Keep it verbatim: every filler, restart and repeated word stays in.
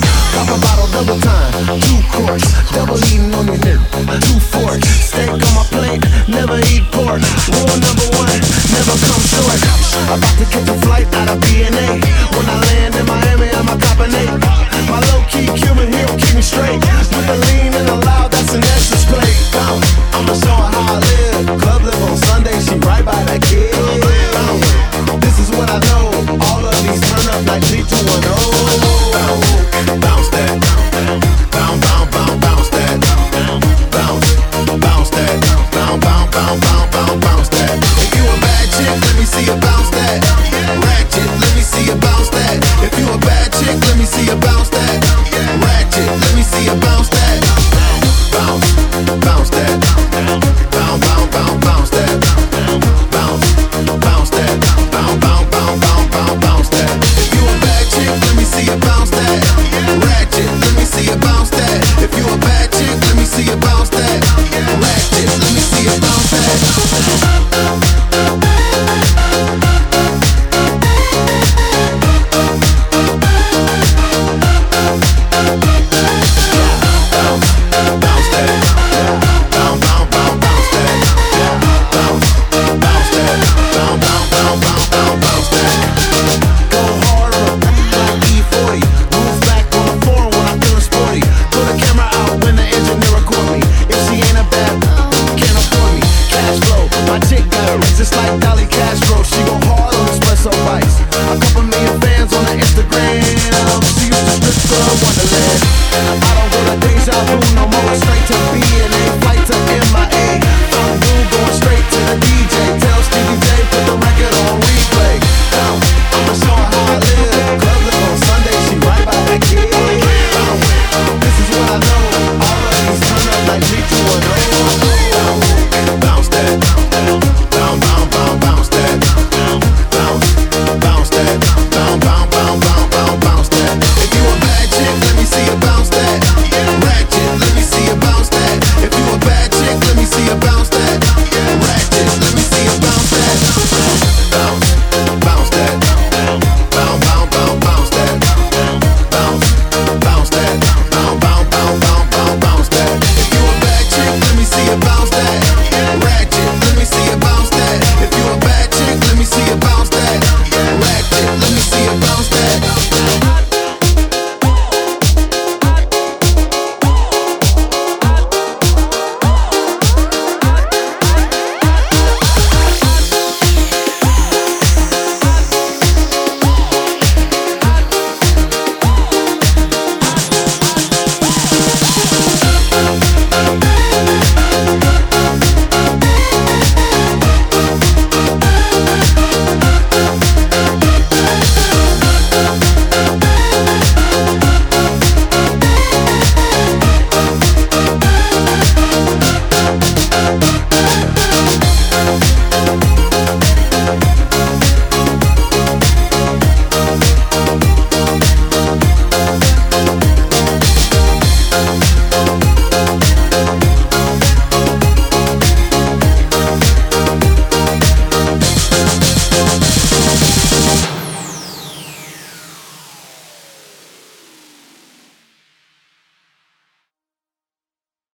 Pop a bottle double time, two course, double eating on your nip, two forks, steak on my plate, never eat pork. Rule number one, never come short. About to catch a flight out of P N A. When I land in Miami, I'm a cop an eight.